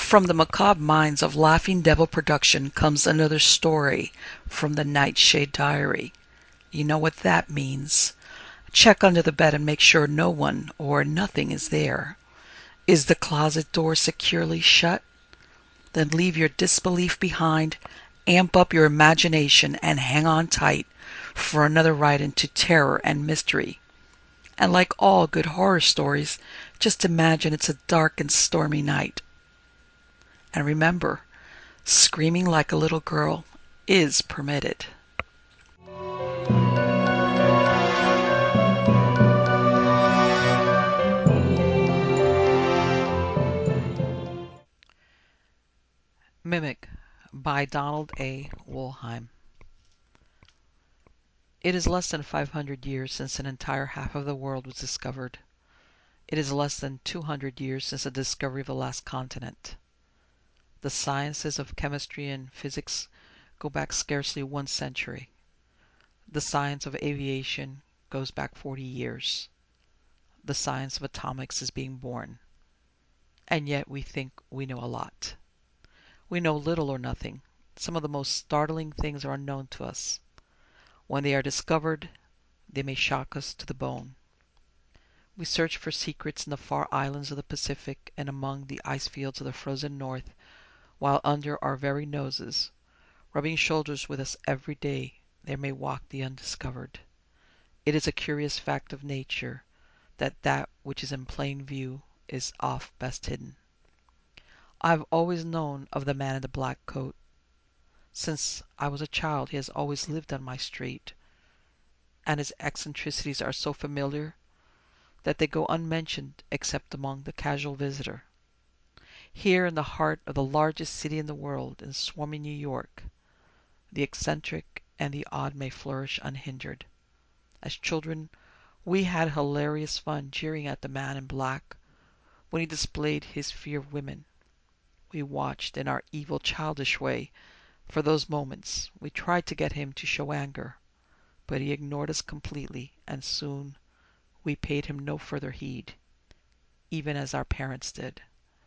From the macabre minds of Laughing Devil Production comes another story from the Nightshade Diary. You know what that means. Check under the bed and make sure no one or nothing is there. Is the closet door securely shut? Then leave your disbelief behind, amp up your imagination, and hang on tight for another ride into terror and mystery. And like all good horror stories, just imagine it's a dark and stormy night. And remember, screaming like a little girl is permitted. Mimic by Donald A. Wollheim. It is less than 500 years since an entire half of the world was discovered. It is less than 200 years since the discovery of the last continent. The sciences of chemistry and physics go back scarcely 1 century. The science of aviation goes back 40 years. The science of atomics is being born. And yet we think we know a lot. We know little or nothing. Some of the most startling things are unknown to us. When they are discovered, they may shock us to the bone. We search for secrets in the far islands of the Pacific and among the ice fields of the frozen north, while under our very noses, rubbing shoulders with us every day, there may walk the undiscovered. It is a curious fact of nature that that which is in plain view is oft best hidden. I have always known of the man in the black coat. Since I was a child he has always lived on my street, and his eccentricities are so familiar that they go unmentioned except among the casual visitor. Here in the heart of the largest city in the world, in swarming New York, the eccentric and the odd may flourish unhindered. As children we had hilarious fun jeering at the man in black when he displayed his fear of women. We watched in our evil childish way for those moments. We tried to get him to show anger, but he ignored us completely, and soon we paid him no further heed, even as our parents did.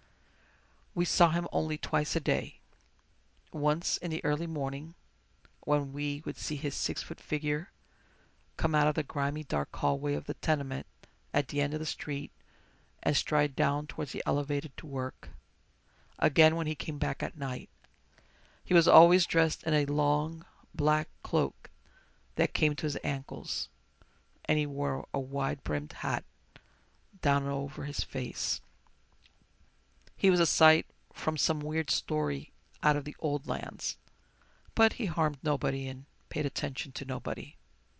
We saw him only twice a day. Once in the early morning, when we would see his 6-foot figure come out of the grimy dark hallway of the tenement at the end of the street and stride down towards the elevated to work. Again when he came back at night. He was always dressed in a long black cloak that came to his ankles, and he wore a wide-brimmed hat down over his face. He was a sight from some weird story out of the old lands, but he harmed nobody and paid attention to nobody.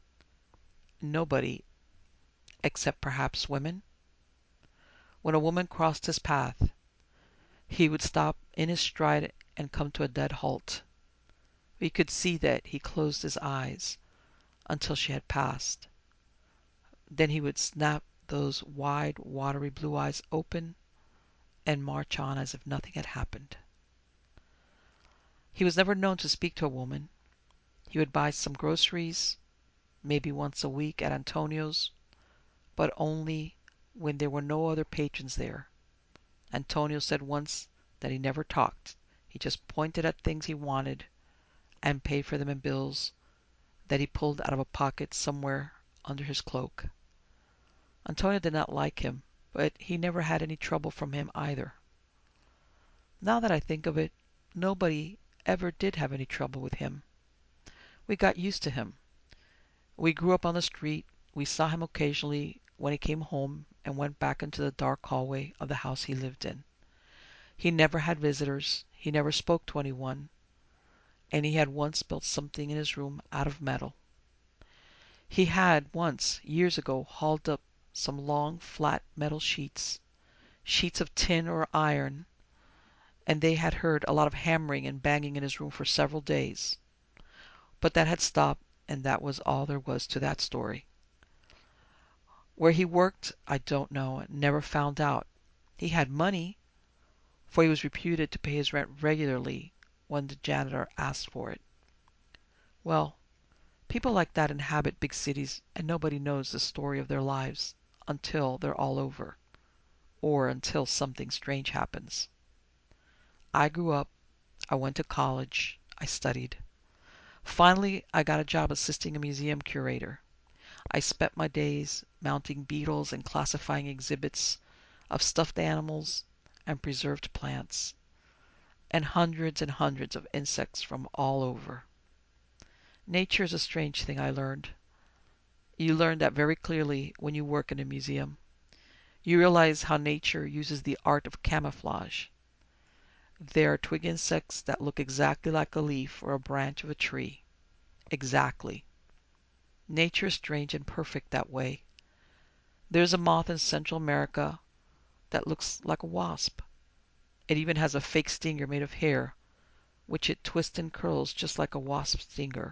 Nobody, except perhaps women. When a woman crossed his path, he would stop in his stride and come to a dead halt. We could see that he closed his eyes until she had passed. Then he would snap those wide, watery blue eyes open and march on as if nothing had happened. He was never known to speak to a woman. He would buy some groceries, maybe once a week at Antonio's, but only when there were no other patrons there. Antonio said once that he never talked. He just pointed at things he wanted and paid for them in bills that he pulled out of a pocket somewhere under his cloak. Antonio did not like him, but he never had any trouble from him either. Now that I think of it, nobody ever did have any trouble with him. We got used to him. We grew up on the street. We saw him occasionally when he came home and went back into the dark hallway of the house he lived in. He never had visitors. He never spoke to anyone. And he had once built something in his room out of metal. He had once, years ago, hauled up some long, flat metal sheets of tin or iron, and they had heard a lot of hammering and banging in his room for several days. But that had stopped, and that was all there was to that story. Where he worked, I don't know, never found out. He had money, for he was reputed to pay his rent regularly when the janitor asked for it. Well, people like that inhabit big cities, and nobody knows the story of their lives until they're all over, or until something strange happens. I grew up, I went to college, I studied. Finally, I got a job assisting a museum curator. I spent my days mounting beetles and classifying exhibits of stuffed animals and preserved plants, and hundreds of insects from all over. Nature is a strange thing, I learned. You learn that very clearly when you work in a museum. You realize how nature uses the art of camouflage. There are twig insects that look exactly like a leaf or a branch of a tree. Exactly. Nature is strange and perfect that way. There's a moth in Central America that looks like a wasp. It even has a fake stinger made of hair, which it twists and curls just like a wasp stinger.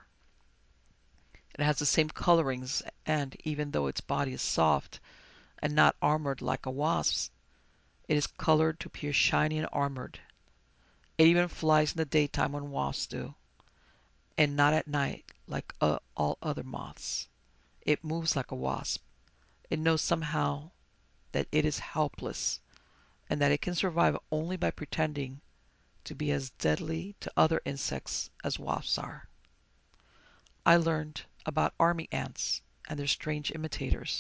It has the same colorings, and even though its body is soft and not armored like a wasp's, it is colored to appear shiny and armored. It even flies in the daytime when wasps do, and not at night like all other moths. It moves like a wasp. It knows somehow that it is helpless and that it can survive only by pretending to be as deadly to other insects as wasps are. I learned about army ants and their strange imitators.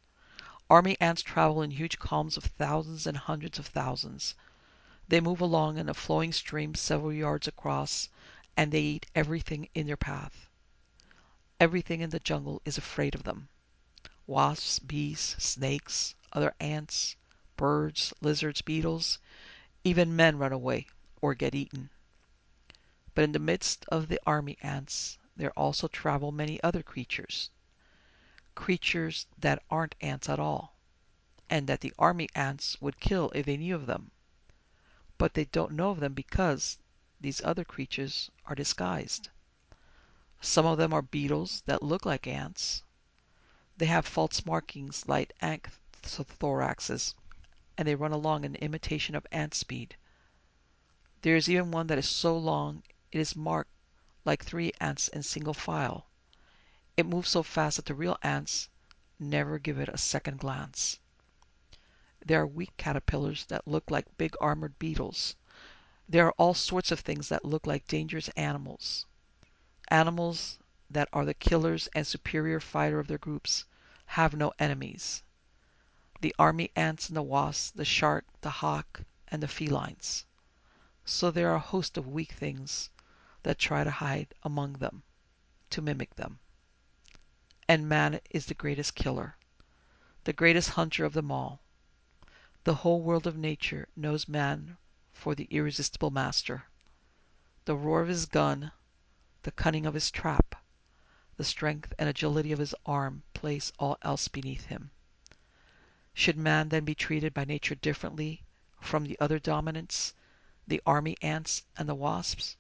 Army ants travel in huge columns of thousands and hundreds of thousands. They move along in a flowing stream several yards across, and they eat everything in their path. Everything in the jungle is afraid of them. Wasps, bees, snakes, other ants, birds, lizards, beetles, even men run away or get eaten. But in the midst of the army ants, there also travel many other creatures. Creatures that aren't ants at all, and that the army ants would kill if they knew of them. But they don't know of them because these other creatures are disguised. Some of them are beetles that look like ants. They have false markings like anthothoraxes, and they run along in imitation of ant speed. There is even one that is so long it is marked like three ants in single file. It moves so fast that the real ants never give it a second glance. There are weak caterpillars that look like big armored beetles. There are all sorts of things that look like dangerous animals. Animals that are the killers and superior fighter of their groups have no enemies. The army ants and the wasps, the shark, the hawk, and the felines. So there are a host of weak things that try to hide among them, to mimic them. And man is the greatest killer, the greatest hunter of them all. The whole world of nature knows man for the irresistible master. The roar of his gun, the cunning of his trap, the strength and agility of his arm place all else beneath him. Should man then be treated by nature differently from the other dominants, the army ants and the wasps?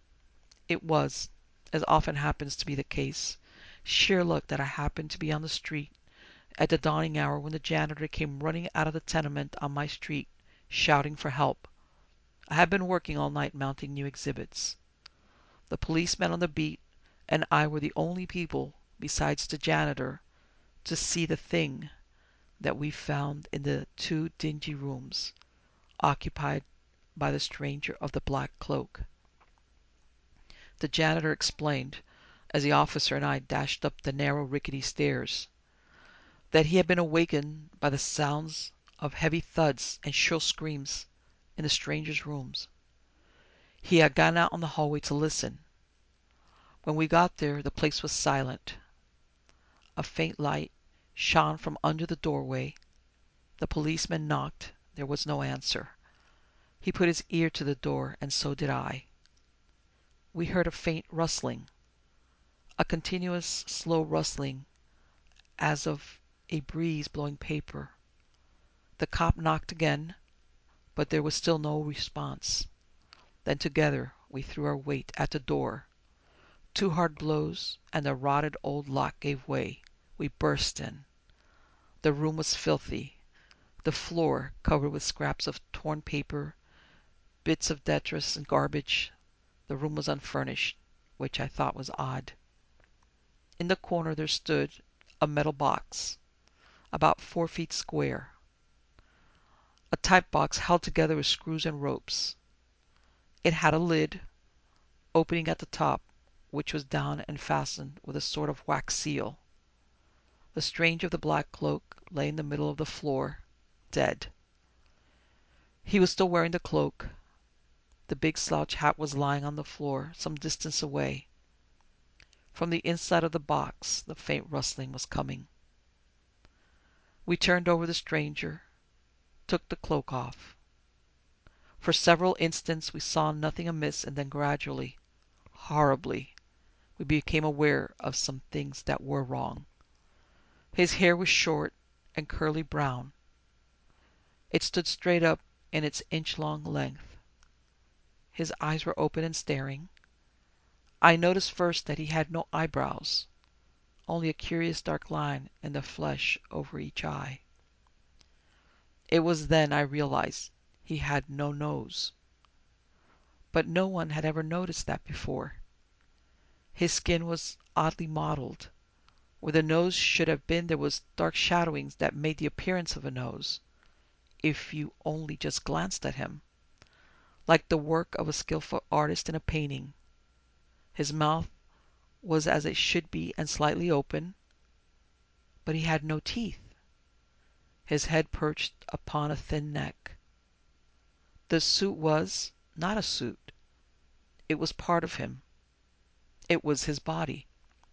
It was, as often happens to be the case, sheer luck that I happened to be on the street at the dawning hour when the janitor came running out of the tenement on my street, shouting for help. I had been working all night mounting new exhibits. The policeman on the beat and I were the only people, besides the janitor, to see the thing that we found in the two dingy rooms occupied by the stranger of the black cloak. The janitor explained, as the officer and I dashed up the narrow rickety stairs, that he had been awakened by the sounds of heavy thuds and shrill screams in the stranger's rooms. He had gone out on the hallway to listen. When we got there, the place was silent. A faint light shone from under the doorway. The policeman knocked. There was no answer. He put his ear to the door, and so did I. We heard a faint rustling, a continuous slow rustling as of a breeze blowing paper. The cop knocked again, but there was still no response. Then together we threw our weight at the door. Two hard blows, and the rotted old lock gave way. We burst in. The room was filthy, the floor covered with scraps of torn paper, bits of detritus and garbage. The room was unfurnished, which I thought was odd. In the corner there stood a metal box, about 4 feet square, a type box held together with screws and ropes. It had a lid, opening at the top, which was down and fastened with a sort of wax seal. The stranger of the black cloak lay in the middle of the floor, dead. He was still wearing the cloak. The big slouch hat was lying on the floor some distance away. From the inside of the box the faint rustling was coming. We turned over the stranger, took the cloak off. For several instants we saw nothing amiss, and then gradually, horribly, we became aware of some things that were wrong. His hair was short and curly brown. It stood straight up in its inch-long length. His eyes were open and staring. I noticed first that he had no eyebrows, only a curious dark line in the flesh over each eye. It was then I realized he had no nose. But no one had ever noticed that before. His skin was oddly mottled. Where the nose should have been there was dark shadowings that made the appearance of a nose, if you only just glanced at him, like the work of a skillful artist in a painting. His mouth was as it should be and slightly open, but he had no teeth. His head perched upon a thin neck. The suit was not a suit. It was part of him. It was his body.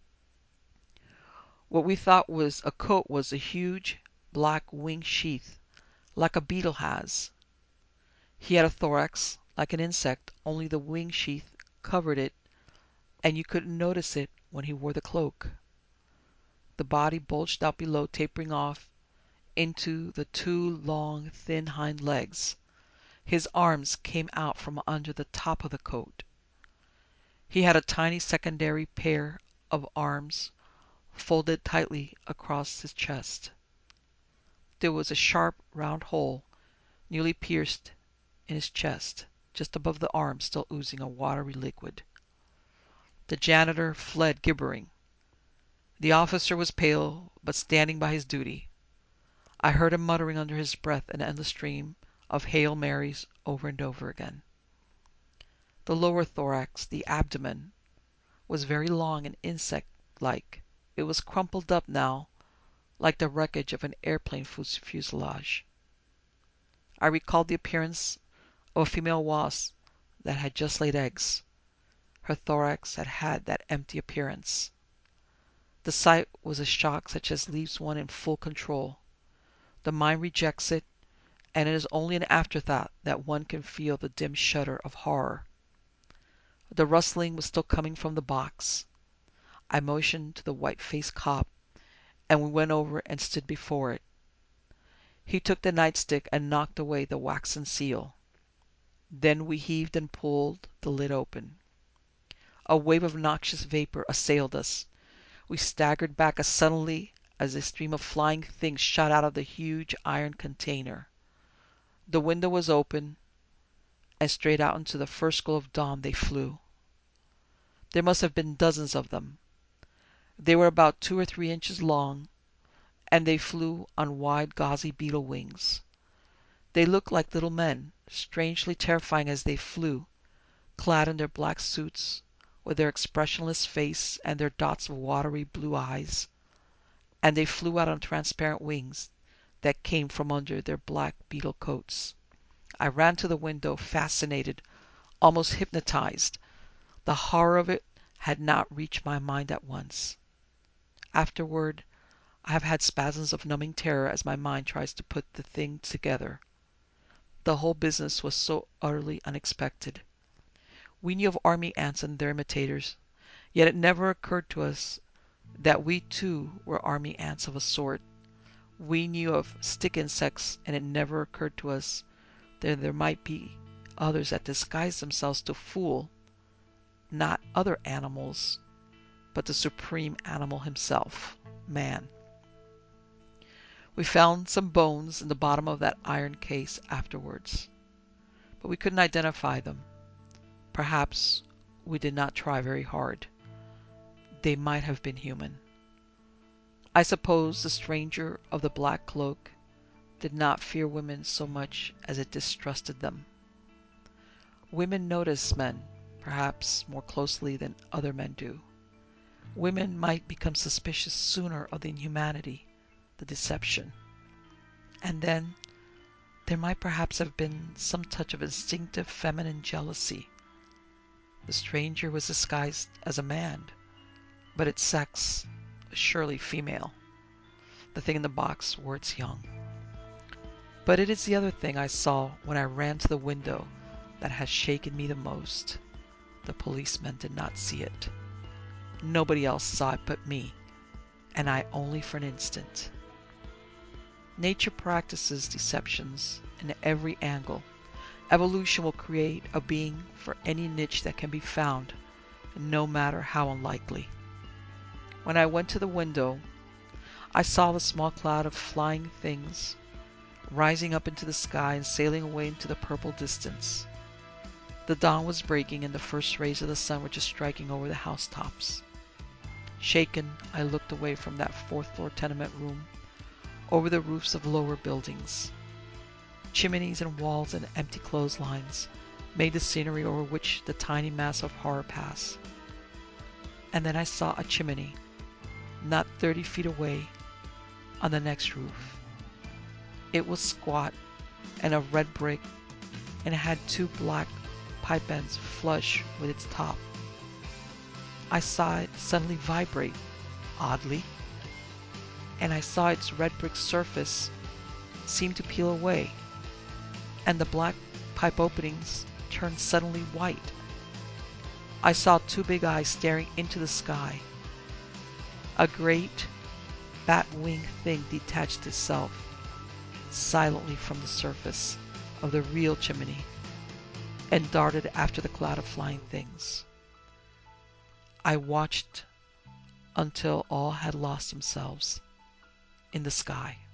What we thought was a coat was a huge black wing sheath, like a beetle has. He had a thorax like an insect, only the wing sheath covered it, and you couldn't notice it when he wore the cloak. The body bulged out below, tapering off into the two long, thin hind legs. His arms came out from under the top of the coat. He had a tiny secondary pair of arms folded tightly across his chest. There was a sharp, round hole nearly pierced in his chest, just above the arm, still oozing a watery liquid. The janitor fled gibbering. The officer was pale, but standing by his duty. I heard him muttering under his breath an endless stream of Hail Marys over and over again. The lower thorax, the abdomen, was very long and insect-like. It was crumpled up now, like the wreckage of an airplane fuselage. I recalled the appearance of a female wasp that had just laid eggs. Her thorax had had that empty appearance. The sight was a shock such as leaves one in full control. The mind rejects it, and it is only in afterthought that one can feel the dim shudder of horror. The rustling was still coming from the box. I motioned to the white-faced cop, and we went over and stood before it. He took the nightstick and knocked away the waxen seal. Then we heaved and pulled the lid open. A wave of noxious vapor assailed us. We staggered back as suddenly as a stream of flying things shot out of the huge iron container. The window was open, and straight out into the first glow of dawn they flew. There must have been dozens of them. They were about 2 or 3 inches long, and they flew on wide gauzy beetle wings. They looked like little men, strangely terrifying as they flew, clad in their black suits, with their expressionless face and their dots of watery blue eyes. And they flew out on transparent wings that came from under their black beetle coats. I ran to the window, fascinated, almost hypnotized. The horror of it had not reached my mind at once. Afterward, I have had spasms of numbing terror as my mind tries to put the thing together. The whole business was so utterly unexpected. We knew of army ants and their imitators, yet it never occurred to us that we too were army ants of a sort. We knew of stick insects, and it never occurred to us that there might be others that disguised themselves to fool, not other animals, but the supreme animal himself, man. We found some bones in the bottom of that iron case afterwards, but we couldn't identify them. Perhaps we did not try very hard. They might have been human. I suppose the stranger of the black cloak did not fear women so much as it distrusted them. Women notice men, perhaps more closely than other men do. Women might become suspicious sooner of the inhumanity, the deception. And then there might perhaps have been some touch of instinctive feminine jealousy. The stranger was disguised as a man, but its sex was surely female. The thing in the box wore its young. But it is the other thing I saw when I ran to the window that has shaken me the most. The policeman did not see it. Nobody else saw it but me, and I only for an instant. Nature practices deceptions in every angle. Evolution will create a being for any niche that can be found, no matter how unlikely. When I went to the window, I saw the small cloud of flying things rising up into the sky and sailing away into the purple distance. The dawn was breaking and the first rays of the sun were just striking over the housetops. Shaken, I looked away from that fourth-floor tenement room over the roofs of lower buildings. Chimneys and walls and empty clotheslines made the scenery over which the tiny mass of horror passed. And then I saw a chimney, not 30 feet away, on the next roof. It was squat and of red brick, and it had two black pipe ends flush with its top. I saw it suddenly vibrate, oddly, and I saw its red brick surface seem to peel away, and the black pipe openings turn suddenly white. I saw two big eyes staring into the sky. A great bat-winged thing detached itself silently from the surface of the real chimney and darted after the cloud of flying things. I watched until all had lost themselves in the sky.